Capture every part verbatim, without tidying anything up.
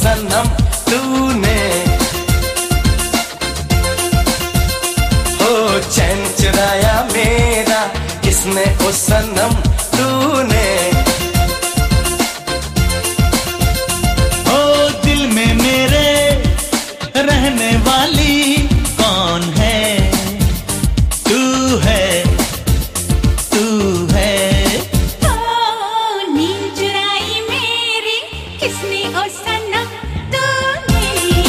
सनम तूने, हो चैन चुराया मेरा किसने ओ सनम तूने। ओ दिल में मेरे रहने वाली कौन है, तू है तू है। ओ नींद चुराई मेरी किसने ओ सनम तूने,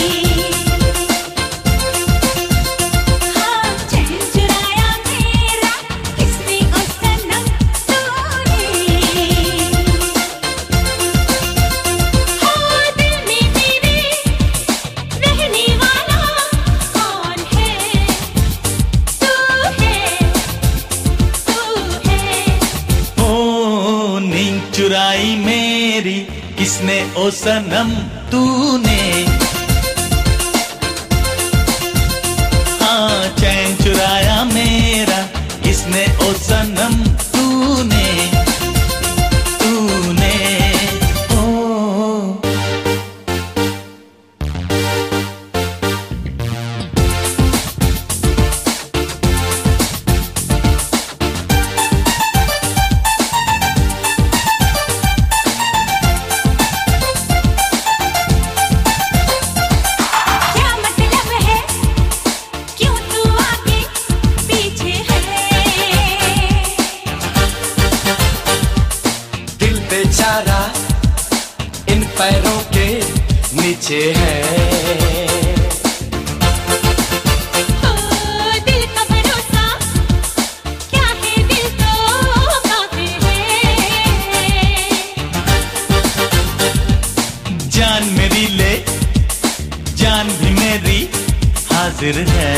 हाँ चैन चुराया मेरा किसने ओ सनम तूने। हो दिल में मेरे रहने वाला कौन है, तू है तू है। ओ नींद चुराई मेरी किसने ओ सनम तूने, हाँ चैन चुराया मेरा किसने ओ सनम तूने तूने। ओ क्या मतलब है, क्यों तू आगे पीछे है, दिल बेचारा इन पैरों के नीचे है। ओ दिल का भरोसा क्या है, दिल तो काफिर है। जान मेरी ले जान भी मेरी हाजिर है।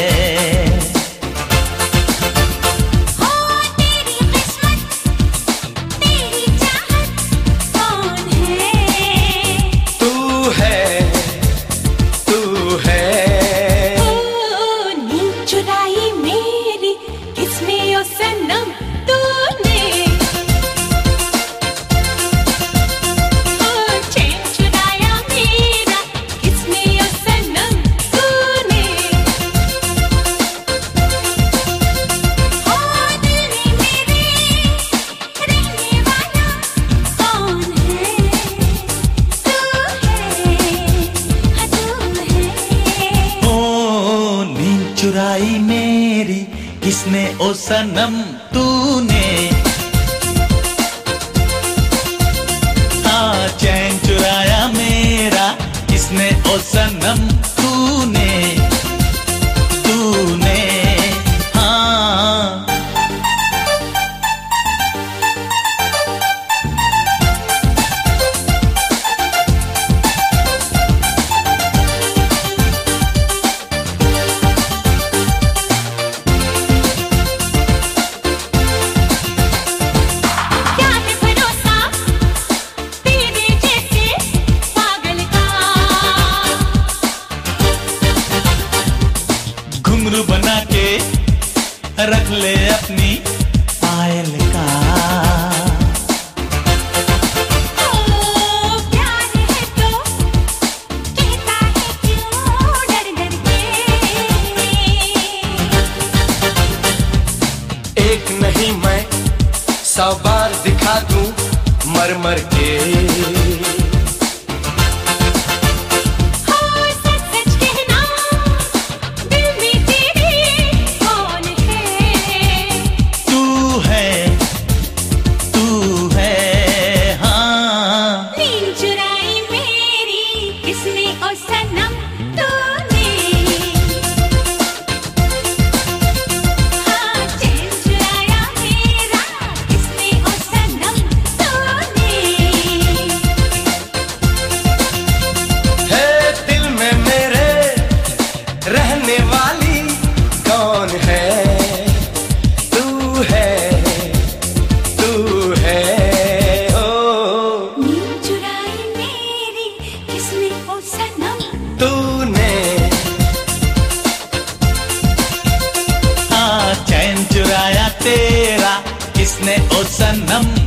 हो तेरी किस्मत तेरी चाहत कौन है, तू है तू है, ओ नींद चुराई मेरी किसने ओ सनम तूने, ओ चैन चुराया मेरा किसने ओ सनम तूने। हो दिल में मेरे रहने वाला कौन है, तू है हाँ तू है। ओ नींद चुराई मेरी किसने ओ सनम तूने, हाँ चैन चुराया मेरा किसने ओ सनम तूने तूने। हाँ क्या है भरोसा तेरे जैसे पागल का, घुंघरू बना के रख ले अपनी पायल का। ओ प्यार है तो कहता है क्यों डर डर के, एक नहीं मैं सौ बार दिखा दूं मर मर के। हो सच सच कहना दिल में तेरे कौन है, तू है तू है, हाँ नींद चुराई मेरी किसने ओ सनम तूने, हाँ चैन चुराया मेरा किसने ओ सनम तूने। है दिल में मेरे रहने वाली कौन है, तू है तू है। ओ नींद चुराई मेरी किसने ओ सनम तूने, हाँ चैन चुराया तेरा किसने ओ सनम